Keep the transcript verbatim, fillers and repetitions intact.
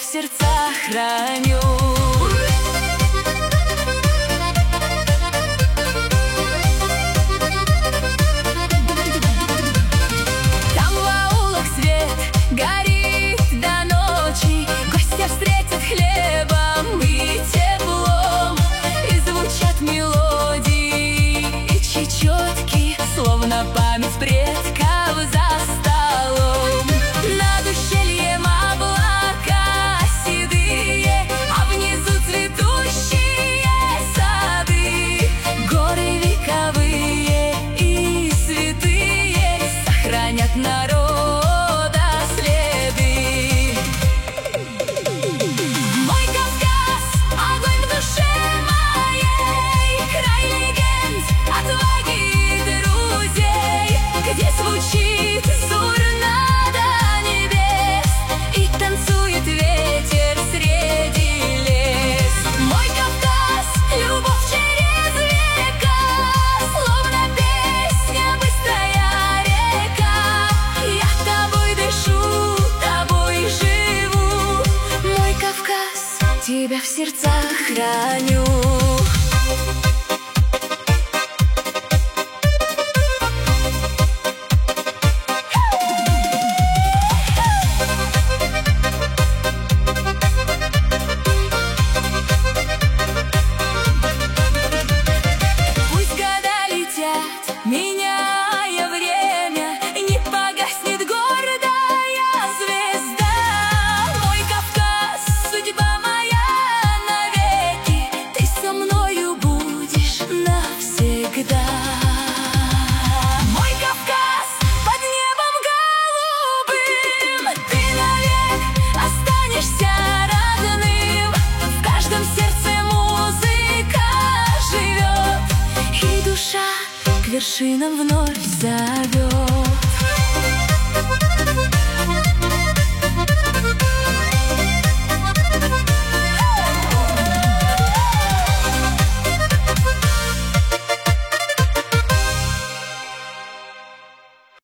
в сердцах храню. Там в аулах свет горит до ночи, гостя встретят хлебом и теплом, и звучат мелодии и чечетки, словно память предков за столом. Над ущельем облака седые, а внизу цветущие сады, горы вековые и святые сохранят народа следы. Мой Кавказ, огонь в душе моей, край легенд, отваги и друзей, где звучит зурна до небес и танцует ветер среди лес. Мой Кавказ, любовь через века, словно песня, быстрая река. Я тобой дышу, тобой живу, мой Кавказ, тебя в сердцах храню. Пусть года летят, меняя время, не погаснет гордая звезда. Мой Кавказ, судьба моя навеки, ты со мною будешь навсегда. Мой Кавказ, под небом голубым, ты навек останешься родным. В каждом сердце музыка живет, и душа к вершинам вновь зовет.